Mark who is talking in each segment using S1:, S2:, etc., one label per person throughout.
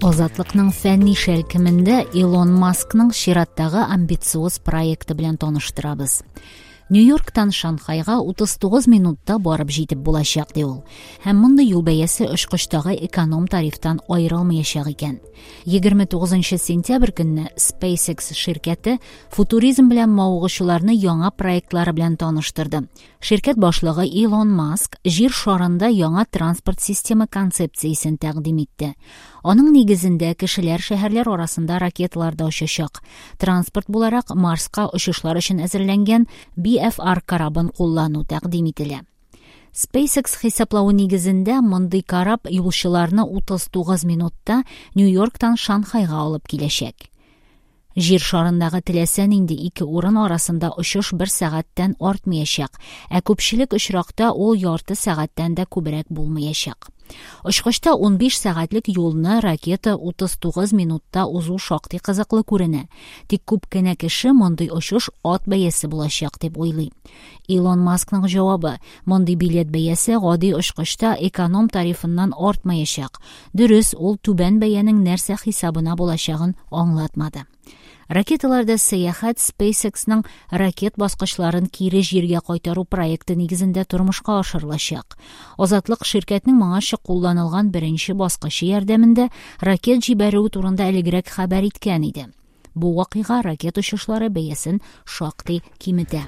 S1: Азатлыкның фәнни шәлкемендә Илон Маскның чираттагы амбициоз проекты белән таныштырабыз. Нью-Йорктан Шанхайга 39 минутта барып җитеп булачак ди ул. Һәм мондый юл бәясе очкыштагы эконом тарифтан аерылмаячак икән. 29 сентябрь көнне SpaceX ширкәте футуризм белән мавыгучыларны яңа проектлары белән таныштырды. Ширкәт башлыгы Илон Маск җир шарында яңа транспорт система концепциясен тәкъдим итте. Аның нигезендә кешеләр шәһәрләр арасында ракеталарда очачак. Транспорт буларак Марска очышлар өчен әзерләнгән BFR карабын куллану тәкъдим ителә. SpaceX хисаплавы нигезендә мондый карап юлчыларны 39 минутта Нью-Йорктан Шанхайга алып киләчәк. Җир шарындагы теләсә нинди ике урын арасында очыш 1 сәгатьтән артмаячак, ә күпчелек очракта ул ярты сәгатьтән дә күбрәк булмаячак. Очкычта 15 сәгатьлек юлны ракета 39 минутта узу шактый кызыклы күренә. Тик күп кенә кеше мондый очыш ат бәясе булачак дип уйлый. Илон Маскның җавабы: мондый билет бәясе гади очкычта эконом тарифыннан артмаячак. Дөрес, ул түбән бәянең нәрсә хисабына булачагын аңлатмады. Ракеталарда сәяхәт SpaceX-ның ракет баскычларын кире җиргә кайтару проекты нигезендә тормышка ашырылачак. Азатлык ширкәтнең моңарчы кулланылган беренче баскычы ярдәмендә ракет җибәрү турында элегрәк хәбәр иткән иде. Бу вакыйга ракет очышлары бәясен шактый киметә.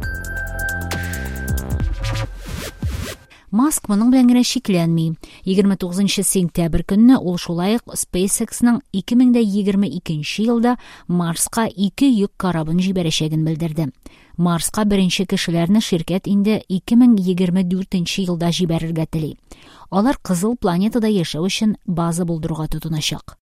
S1: Маск моның белән генә шикләнми. 29 сентябрь көнне ул шулай ук SpaceX-ның 2022 елда Марска 2 йөк карабын җибәрәчәген белдерде. Марска беренче кешеләрне ширкәт инде 2024 елда җибәрергә тели. Алар кызыл планетада яшәү өчен база булдыруга тотыначак.